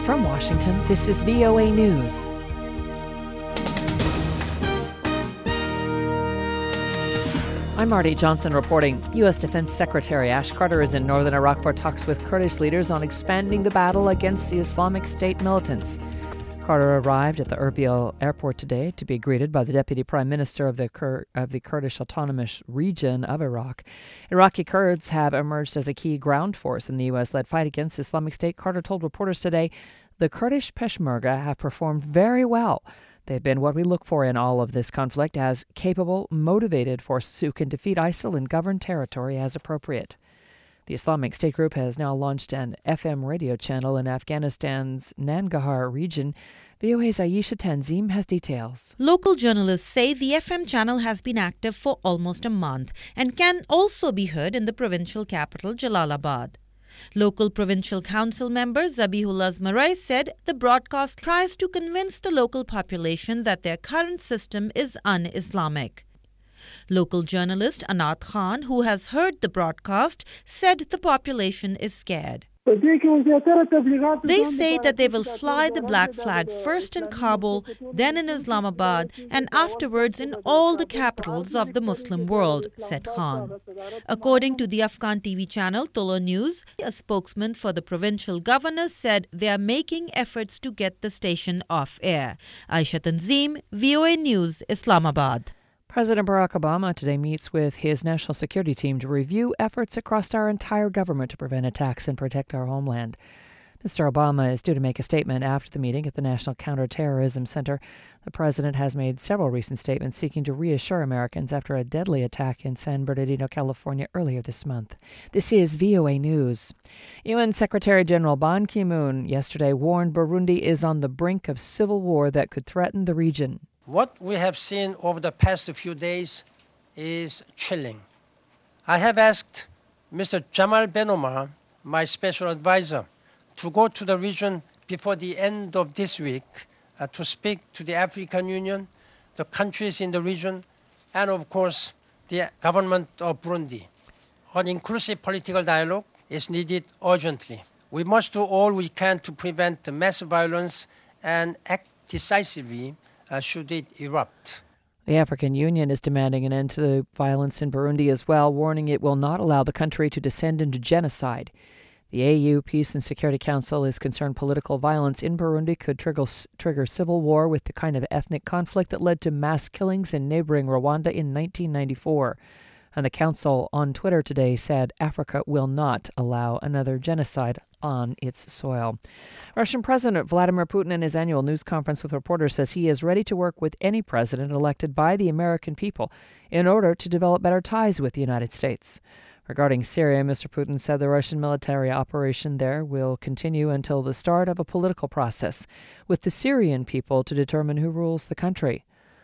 From Washington, this is VOA News. I'm Marty Johnson reporting. U.S. Defense Secretary Ash Carter is in northern Iraq for talks with Kurdish leaders on expanding the battle against the Islamic State militants. Carter arrived at the Erbil airport today to be greeted by the Deputy Prime Minister of the Kurdish Autonomous Region of Iraq. Iraqi Kurds have emerged as a key ground force in the U.S.-led fight against Islamic State. Carter told reporters today the Kurdish Peshmerga have performed very well. They've been what we look for in all of this conflict as capable, motivated forces who can defeat ISIL and govern territory as appropriate. The Islamic State group has now launched an FM radio channel in Afghanistan's Nangarhar region. VOA's Ayesha Tanzim has details. Local journalists say the FM channel has been active for almost a month and can also be heard in the provincial capital, Jalalabad. Local provincial council member Zabihullah Zmarai said the broadcast tries to convince the local population that their current system is un-Islamic. Local journalist Anat Khan, who has heard the broadcast, said the population is scared. They say that they will fly the black flag first in Kabul, then in Islamabad, and afterwards in all the capitals of the Muslim world, said Khan. According to the Afghan TV channel Tolo News, a spokesman for the provincial governor said they are making efforts to get the station off air. Aisha Tanzim, VOA News, Islamabad. President Barack Obama today meets with his national security team to review efforts across our entire government to prevent attacks and protect our homeland. Mr. Obama is due to make a statement after the meeting at the National Counterterrorism Center. The president has made several recent statements seeking to reassure Americans after a deadly attack in San Bernardino, California earlier this month. This is VOA News. UN Secretary General Ban Ki-moon yesterday warned Burundi is on the brink of civil war that could threaten the region. What we have seen over the past few days is chilling. I have asked Mr. Jamal Ben Omar, my special advisor, to go to the region before the end of this week to speak to the African Union, the countries in the region, and of course, the government of Burundi. An inclusive political dialogue is needed urgently. We must do all we can to prevent the mass violence and act decisively should it erupt. The African Union is demanding an end to the violence in Burundi as well, warning it will not allow the country to descend into genocide. The AU Peace and Security Council is concerned political violence in Burundi could trigger civil war with the kind of ethnic conflict that led to mass killings in neighboring Rwanda in 1994. And the council on Twitter today said Africa will not allow another genocide on its soil. Russian President Vladimir Putin in his annual news conference with reporters says he is ready to work with any president elected by the American people in order to develop better ties with the United States. Regarding Syria, Mr. Putin said the Russian military operation there will continue until the start of a political process with the Syrian people to determine who rules the country.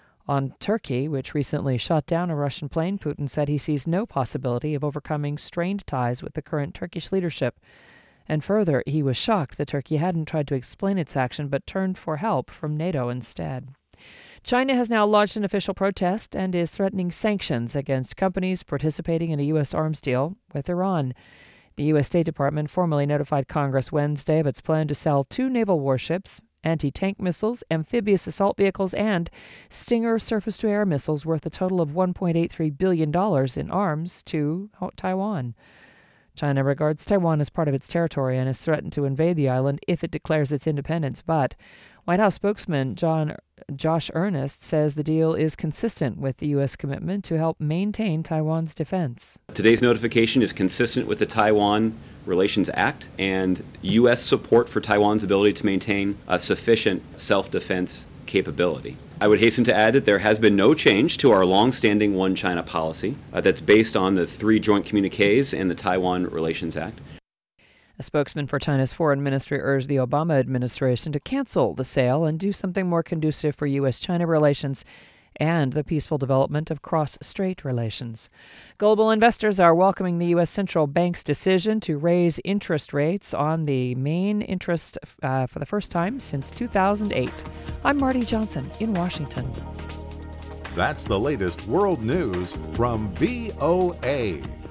On Turkey, which recently shot down a Russian plane, Putin said he sees no possibility of overcoming strained ties with the current Turkish leadership. And further, he was shocked that Turkey hadn't tried to explain its action but turned for help from NATO instead. China has now launched an official protest and is threatening sanctions against companies participating in a U.S. arms deal with Iran. The U.S. State Department formally notified Congress Wednesday of its plan to sell 2 naval warships, anti-tank missiles, amphibious assault vehicles, and Stinger surface-to-air missiles worth a total of $1.83 billion in arms to Taiwan. China regards Taiwan as part of its territory and has threatened to invade the island if it declares its independence. But White House spokesman Josh Earnest says the deal is consistent with the U.S. commitment to help maintain Taiwan's defense. Today's notification is consistent with the Taiwan Relations Act and U.S. support for Taiwan's ability to maintain a sufficient self-defense capability. I would hasten to add that there has been no change to our long-standing One China policy that's based on the 3 joint communiques and the Taiwan Relations Act. A spokesman for China's foreign ministry urged the Obama administration to cancel the sale and do something more conducive for U.S.-China relations and the peaceful development of cross-strait relations. Global investors are welcoming the U.S. Central Bank's decision to raise interest rates on the main interest for the first time since 2008. I'm Marty Johnson in Washington. That's the latest world news from VOA.